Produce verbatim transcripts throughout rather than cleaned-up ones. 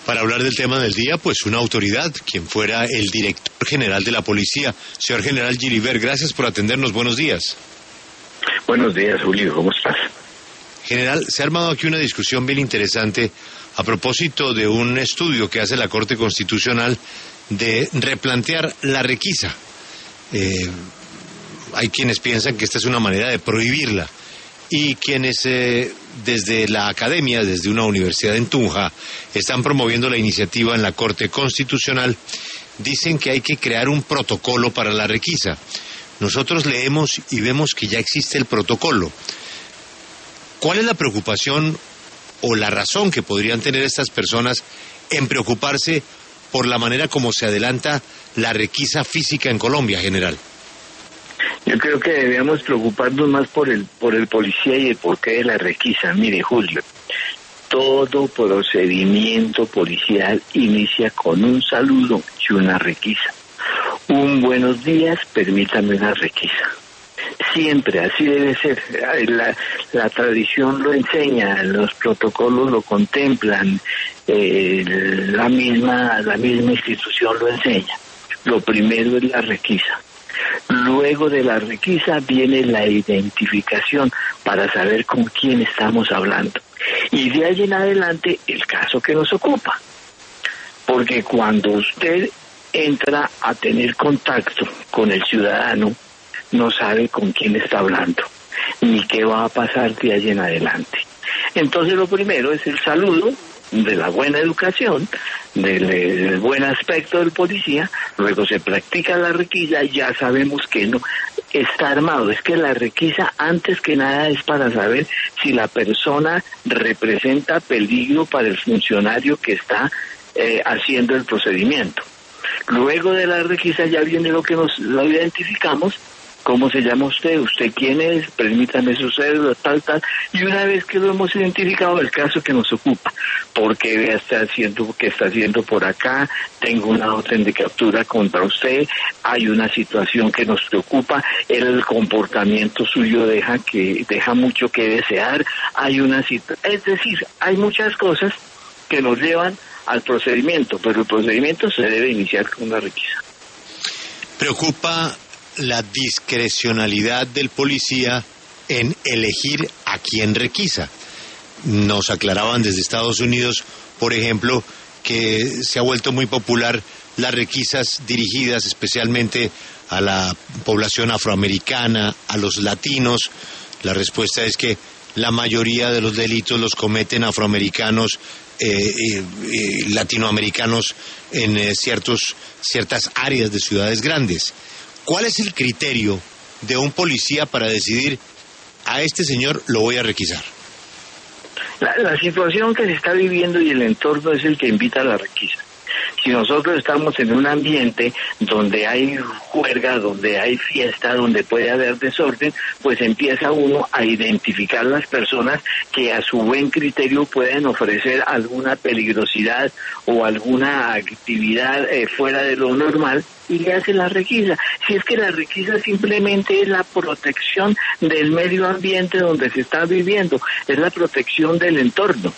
Para hablar del tema del día, pues una autoridad, quien fuera el director general de la policía, señor general Gilibert, gracias por atendernos, buenos días. Buenos días, Julio, ¿cómo estás? General, se ha armado aquí una discusión bien interesante a propósito de un estudio que hace la Corte Constitucional de replantear la requisa. Eh, hay quienes piensan que esta es una manera de prohibirla y quienes eh, desde la academia, desde una universidad en Tunja, están promoviendo la iniciativa en la Corte Constitucional, dicen que hay que crear un protocolo para la requisa. Nosotros leemos y vemos que ya existe el protocolo. ¿Cuál es la preocupación o la razón que podrían tener estas personas en preocuparse por la manera como se adelanta la requisa física en Colombia, general? Yo creo que debemos preocuparnos más por el por el policía y el porqué de la requisa. Mire, Julio, todo procedimiento policial inicia con un saludo y una requisa. Un buenos días, permítame una requisa. Siempre, así debe ser. La, la tradición lo enseña, los protocolos lo contemplan, eh, la misma, la misma institución lo enseña. Lo primero es la requisa. Luego de la requisa viene la identificación para saber con quién estamos hablando. Y de ahí en adelante el caso que nos ocupa. Porque cuando usted entra a tener contacto con el ciudadano, no sabe con quién está hablando, ni qué va a pasar de ahí en adelante. Entonces lo primero es el saludo de la buena educación, del, del buen aspecto del policía, luego se practica la requisa y ya sabemos que no está armado. Es que la requisa antes que nada es para saber si la persona representa peligro para el funcionario que está eh, haciendo el procedimiento. Luego de la requisa ya viene lo que nos lo identificamos. ¿Cómo se llama usted? ¿Usted quién es? Permítame su cédula, tal, tal. Y una vez que lo hemos identificado, el caso que nos ocupa. ¿Por qué está haciendo, qué está haciendo por acá? Tengo una orden de captura contra usted. Hay una situación que nos preocupa. El comportamiento suyo deja que deja mucho que desear. Hay una situación. Es decir, hay muchas cosas que nos llevan al procedimiento, pero el procedimiento se debe iniciar con una requisa. Preocupa la discrecionalidad del policía en elegir a quién requisa. Nos aclaraban desde Estados Unidos, por ejemplo, que se ha vuelto muy popular las requisas dirigidas especialmente a la población afroamericana, a los latinos. La respuesta es que la mayoría de los delitos los cometen afroamericanos, eh, eh, eh, latinoamericanos en eh, ciertos, ciertas áreas de ciudades grandes. ¿Cuál es el criterio de un policía para decidir a este señor lo voy a requisar? La, la situación que se está viviendo y el entorno es el que invita a la requisa. Si nosotros estamos en un ambiente donde hay juerga, donde hay fiesta, donde puede haber desorden, pues empieza uno a identificar las personas que a su buen criterio pueden ofrecer alguna peligrosidad o alguna actividad eh, fuera de lo normal, y le hace la requisa. Si es que la requisa simplemente es la protección del medio ambiente donde se está viviendo, es la protección del entorno.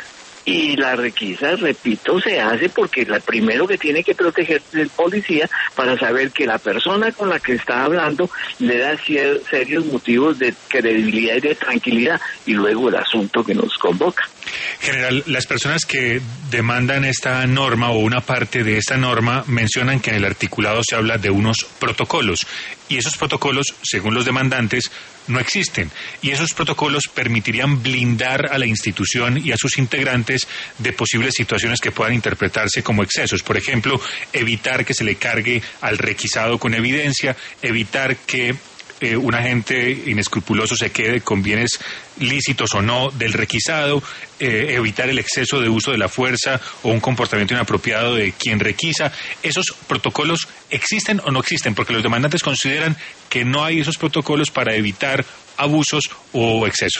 Y la requisa, repito, se hace porque la primero que tiene que protegerse es el policía para saber que la persona con la que está hablando le da cier- serios motivos de credibilidad y de tranquilidad, y luego el asunto que nos convoca. General, las personas que demandan esta norma o una parte de esta norma mencionan que en el articulado se habla de unos protocolos, y esos protocolos, según los demandantes, no existen, y esos protocolos permitirían blindar a la institución y a sus integrantes de posibles situaciones que puedan interpretarse como excesos. Por ejemplo, evitar que se le cargue al requisado con evidencia, evitar que eh, un agente inescrupuloso se quede con bienes lícitos o no del requisado, eh, evitar el exceso de uso de la fuerza o un comportamiento inapropiado de quien requisa. ¿Esos protocolos existen o no existen? Porque los demandantes consideran que no hay esos protocolos para evitar abusos o excesos.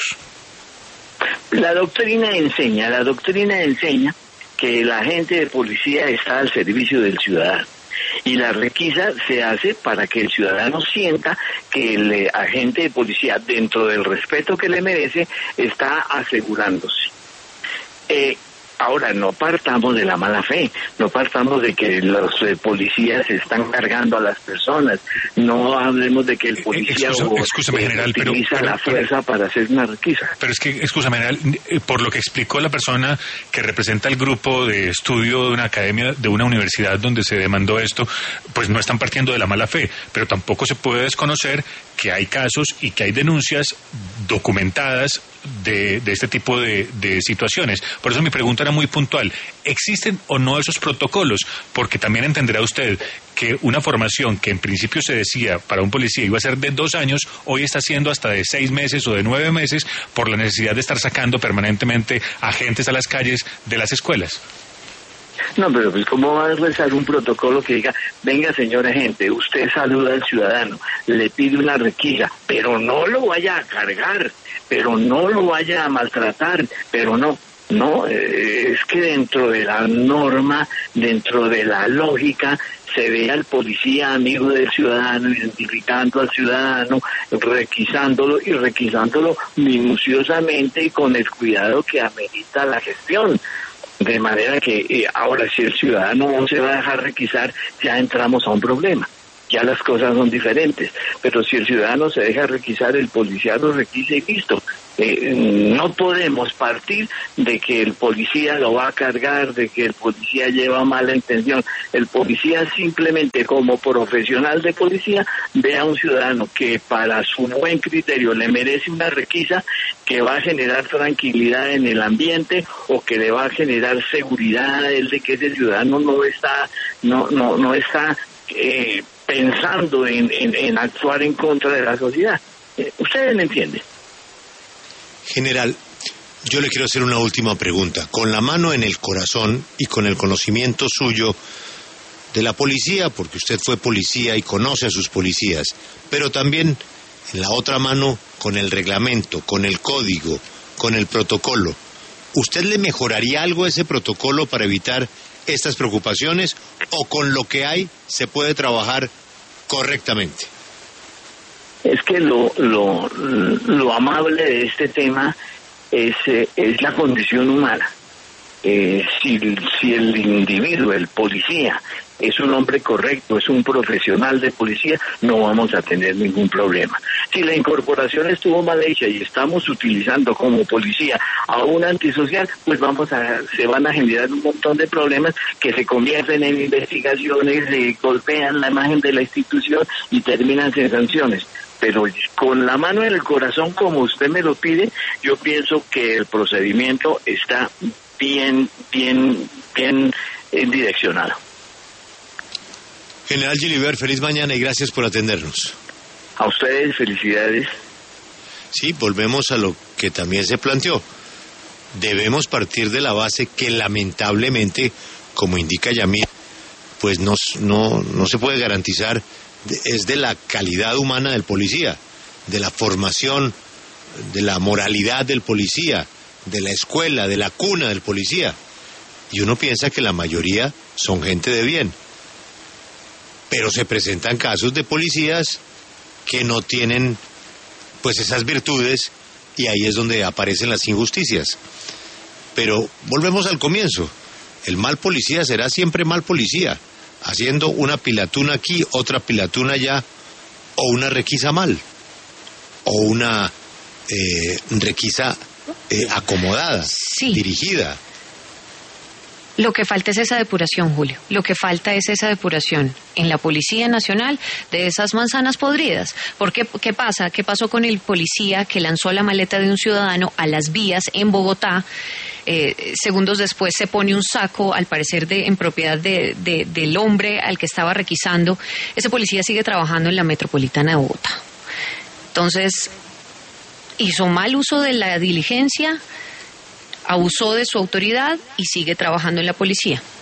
La doctrina enseña, la doctrina enseña que el agente de policía está al servicio del ciudadano. Y la requisa se hace para que el ciudadano sienta que el eh, agente de policía, dentro del respeto que le merece, está asegurándose. Eh, Ahora, no partamos de la mala fe, no partamos de que los eh, policías están cargando a las personas, no hablemos de que el policía Excusa, o, excúsame, eh, general, pero, utiliza pero, la fuerza pero, para hacer una requisa. Pero es que, excúsame, general, por lo que explicó la persona que representa el grupo de estudio de una academia, de una universidad donde se demandó esto, pues no están partiendo de la mala fe, pero tampoco se puede desconocer que hay casos y que hay denuncias documentadas de, de este tipo de, de situaciones. Por eso mi pregunta era muy puntual. ¿Existen o no esos protocolos? Porque también entenderá usted que una formación que en principio se decía para un policía iba a ser de dos años, hoy está siendo hasta de seis meses o de nueve meses por la necesidad de estar sacando permanentemente agentes a las calles de las escuelas. No, pero pues ¿cómo va a rezar un protocolo que diga, venga señor agente, usted saluda al ciudadano, le pide una requisa, pero no lo vaya a cargar, pero no lo vaya a maltratar, pero no, no, eh, es que dentro de la norma, dentro de la lógica, se ve al policía amigo del ciudadano, identificando al ciudadano, requisándolo y requisándolo minuciosamente y con el cuidado que amerita la gestión. De manera que eh, ahora si el ciudadano no se va a dejar requisar, ya entramos a un problema. Ya las cosas son diferentes. Pero si el ciudadano se deja requisar, el policía lo requisa y listo. Eh, no podemos partir de que el policía lo va a cargar, de que el policía lleva mala intención. El policía simplemente como profesional de policía ve a un ciudadano que para su buen criterio le merece una requisa que va a generar tranquilidad en el ambiente o que le va a generar seguridad a él de que ese ciudadano no está no no no está eh, pensando en, en, en actuar en contra de la sociedad. Eh, ustedes me entienden. General, yo le quiero hacer una última pregunta. Con la mano en el corazón y con el conocimiento suyo de la policía, porque usted fue policía y conoce a sus policías, pero también en la otra mano con el reglamento, con el código, con el protocolo, ¿usted le mejoraría algo a ese protocolo para evitar estas preocupaciones o con lo que hay se puede trabajar correctamente? Es que lo lo lo amable de este tema es eh, es la condición humana. Eh, si si el individuo, el policía, es un hombre correcto, es un profesional de policía, no vamos a tener ningún problema. Si la incorporación estuvo mal hecha y estamos utilizando como policía a un antisocial, pues vamos a se van a generar un montón de problemas que se convierten en investigaciones, se golpean la imagen de la institución y terminan sin sanciones. Pero con la mano en el corazón, como usted me lo pide, yo pienso que el procedimiento está bien, bien, bien eh, direccionado. General Gilibert, feliz mañana y gracias por atendernos. A ustedes, felicidades. Sí, volvemos a lo que también se planteó. Debemos partir de la base que lamentablemente, como indica Yamil, pues no, no, no se puede garantizar, es de la calidad humana del policía, de la formación, de la moralidad del policía, de la escuela, de la cuna del policía. Y uno piensa que la mayoría son gente de bien. Pero se presentan casos de policías que no tienen pues esas virtudes y ahí es donde aparecen las injusticias. Pero volvemos al comienzo. El mal policía será siempre mal policía, haciendo una pilatuna aquí, otra pilatuna allá, o una requisa mal, o una eh, requisa eh, acomodada, sí. dirigida. Lo que falta es esa depuración, Julio. Lo que falta es esa depuración en la Policía Nacional de esas manzanas podridas. Porque, ¿qué pasa? ¿Qué pasó con el policía que lanzó la maleta de un ciudadano a las vías en Bogotá? Eh, segundos después se pone un saco, al parecer de, en propiedad de, de, del hombre al que estaba requisando. Ese policía sigue trabajando en la Metropolitana de Bogotá. Entonces, hizo mal uso de la diligencia, abusó de su autoridad y sigue trabajando en la policía.